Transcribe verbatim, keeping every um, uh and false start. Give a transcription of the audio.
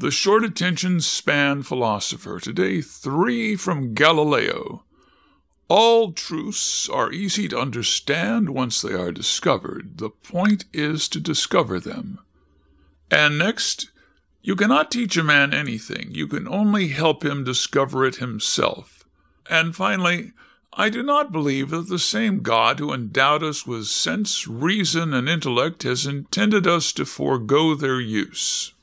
The short attention span philosopher. Today, three from Galileo. All truths are easy to understand once they are discovered. The point is to discover them. And next, you cannot teach a man anything. You can only help him discover it himself. And finally, I do not believe that the same God who endowed us with sense, reason, and intellect has intended us to forego their use.